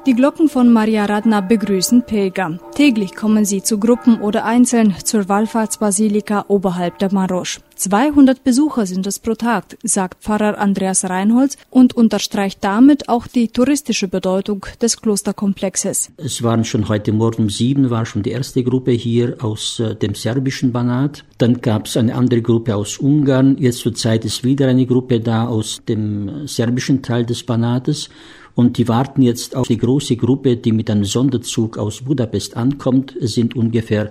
Die Glocken von Mariaradna begrüßen Pilger. Täglich kommen sie zu Gruppen oder einzeln zur Wallfahrtsbasilika oberhalb der Marosch. 200 Besucher sind es pro Tag, sagt Pfarrer Andreas Reinholz und unterstreicht damit auch die touristische Bedeutung des Klosterkomplexes. Es waren schon heute Morgen um 7 war schon die erste Gruppe hier aus dem serbischen Banat. Dann gab es eine andere Gruppe aus Ungarn. Jetzt zur Zeit ist wieder eine Gruppe da aus dem serbischen Teil des Banates. Und die warten jetzt auf die große Gruppe, die mit einem Sonderzug aus Budapest ankommt. Es sind ungefähr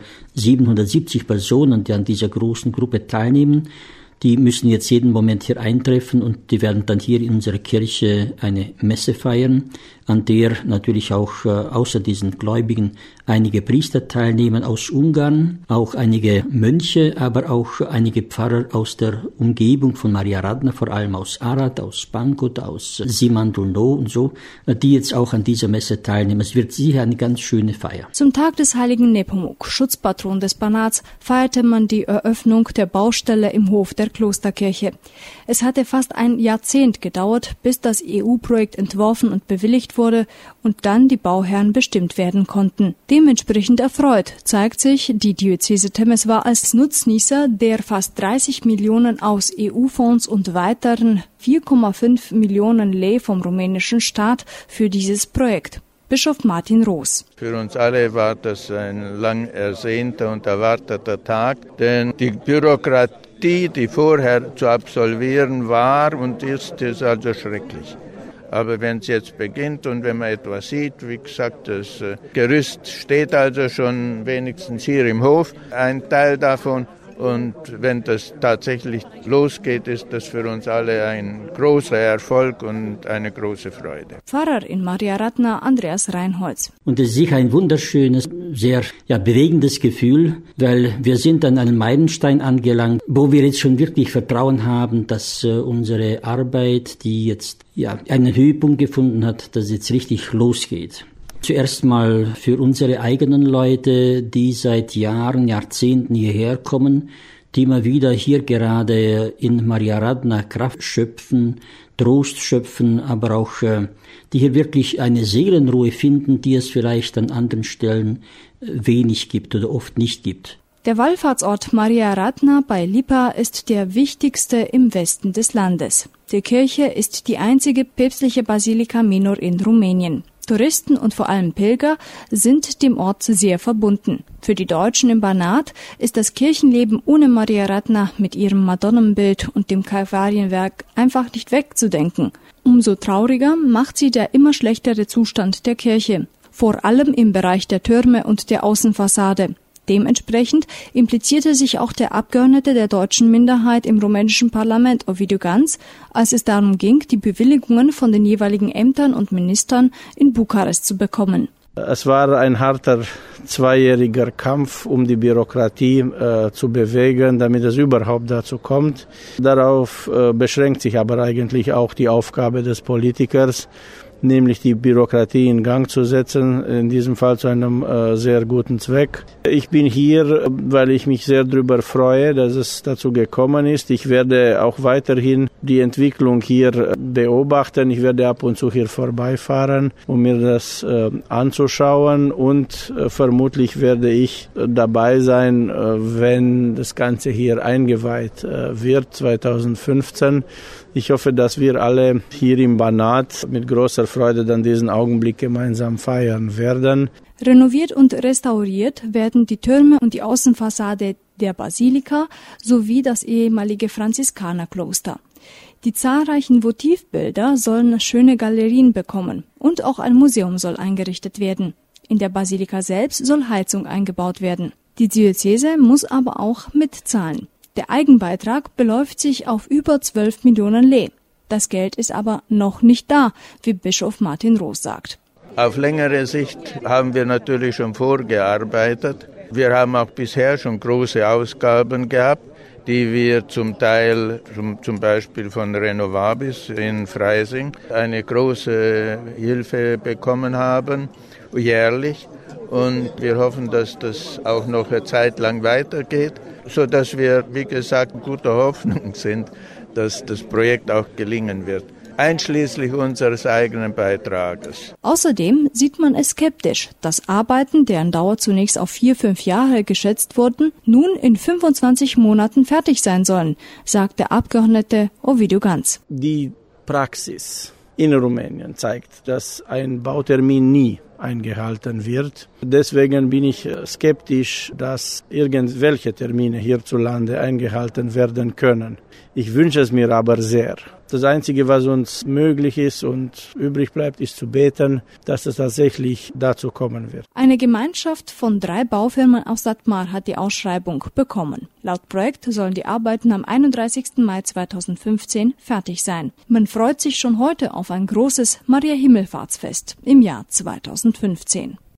770 Personen, die an dieser großen Gruppe teilnehmen. Die müssen jetzt jeden Moment hier eintreffen und die werden dann hier in unserer Kirche eine Messe feiern, an der natürlich auch außer diesen Gläubigen einige Priester teilnehmen aus Ungarn, auch einige Mönche, aber auch einige Pfarrer aus der Umgebung von Mariaradna, vor allem aus Arad, aus Bangkot, aus Simandulno und so, die jetzt auch an dieser Messe teilnehmen. Es wird sicher eine ganz schöne Feier. Zum Tag des heiligen Nepomuk, Schutzpatron des Banats, feierte man die Eröffnung der Baustelle im Hof der Klosterkirche. Es hatte fast ein Jahrzehnt gedauert, bis das EU-Projekt entworfen und bewilligt wurde und dann die Bauherren bestimmt werden konnten. Dementsprechend erfreut zeigt sich die Diözese Temeswar als Nutznießer der fast 30 Millionen aus EU-Fonds und weiteren 4,5 Millionen Lei vom rumänischen Staat für dieses Projekt. Bischof Martin Roos. Für uns alle war das ein lang ersehnter und erwarteter Tag, denn die Bürokratie, die vorher zu absolvieren war und ist also schrecklich. Aber wenn es jetzt beginnt und wenn man etwas sieht, wie gesagt, das Gerüst steht also schon wenigstens hier im Hof, ein Teil davon. Und wenn das tatsächlich losgeht, ist das für uns alle ein großer Erfolg und eine große Freude. Pfarrer in Mariaradna Andreas Reinholz. Und es ist sicher ein wunderschönes, sehr bewegendes Gefühl, weil wir sind an einem Meilenstein angelangt, wo wir jetzt schon wirklich Vertrauen haben, dass unsere Arbeit, die jetzt einen Höhepunkt gefunden hat, dass jetzt richtig losgeht. Zuerst mal für unsere eigenen Leute, die seit Jahren, Jahrzehnten hierher kommen, die immer wieder hier gerade in Mariaradna Kraft schöpfen, Trost schöpfen, aber auch die hier wirklich eine Seelenruhe finden, die es vielleicht an anderen Stellen wenig gibt oder oft nicht gibt. Der Wallfahrtsort Mariaradna bei Lipa ist der wichtigste im Westen des Landes. Die Kirche ist die einzige päpstliche Basilika Minor in Rumänien. Touristen und vor allem Pilger sind dem Ort sehr verbunden. Für die Deutschen im Banat ist das Kirchenleben ohne Mariaradna mit ihrem Madonnenbild und dem Kalvarienwerk einfach nicht wegzudenken. Umso trauriger macht sie der immer schlechtere Zustand der Kirche, vor allem im Bereich der Türme und der Außenfassade. Dementsprechend implizierte sich auch der Abgeordnete der deutschen Minderheit im rumänischen Parlament, Ovidiu Ganz, als es darum ging, die Bewilligungen von den jeweiligen Ämtern und Ministern in Bukarest zu bekommen. Es war ein harter zweijähriger Kampf, um die Bürokratie zu bewegen, damit es überhaupt dazu kommt. Darauf beschränkt sich aber eigentlich auch die Aufgabe des Politikers, nämlich die Bürokratie in Gang zu setzen, in diesem Fall zu einem sehr guten Zweck. Ich bin hier, weil ich mich sehr darüber freue, dass es dazu gekommen ist. Ich werde auch weiterhin die Entwicklung hier beobachten. Ich werde ab und zu hier vorbeifahren, um mir das anzuschauen und vermutlich werde ich dabei sein, wenn das Ganze hier eingeweiht wird, 2015. Ich hoffe, dass wir alle hier im Banat mit großer Freude dann diesen Augenblick gemeinsam feiern werden. Renoviert und restauriert werden die Türme und die Außenfassade der Basilika sowie das ehemalige Franziskanerkloster. Die zahlreichen Votivbilder sollen schöne Galerien bekommen und auch ein Museum soll eingerichtet werden. In der Basilika selbst soll Heizung eingebaut werden. Die Diözese muss aber auch mitzahlen. Der Eigenbeitrag beläuft sich auf über 12 Millionen Lei. Das Geld ist aber noch nicht da, wie Bischof Martin Roos sagt. Auf längere Sicht haben wir natürlich schon vorgearbeitet. Wir haben auch bisher schon große Ausgaben gehabt, die wir zum Teil, zum Beispiel von Renovabis in Freising, eine große Hilfe bekommen haben, jährlich. Und wir hoffen, dass das auch noch eine Zeit lang weitergeht, sodass wir, wie gesagt, guter Hoffnung sind, dass das Projekt auch gelingen wird. einschließlich unseres eigenen Beitrages. Außerdem sieht man es skeptisch, dass Arbeiten, deren Dauer zunächst auf 4-5 Jahre geschätzt wurden, nun in 25 Monaten fertig sein sollen, sagt der Abgeordnete Ovidiu Ganz. Die Praxis in Rumänien zeigt, dass ein Bautermin nie eingehalten wird. Deswegen bin ich skeptisch, dass irgendwelche Termine hierzulande eingehalten werden können. Ich wünsche es mir aber sehr. Das Einzige, was uns möglich ist und übrig bleibt, ist zu beten, dass es tatsächlich dazu kommen wird. Eine Gemeinschaft von 3 Baufirmen aus Satmar hat die Ausschreibung bekommen. Laut Projekt sollen die Arbeiten am 31. Mai 2015 fertig sein. Man freut sich schon heute auf ein großes Maria-Himmelfahrtsfest im Jahr 2015.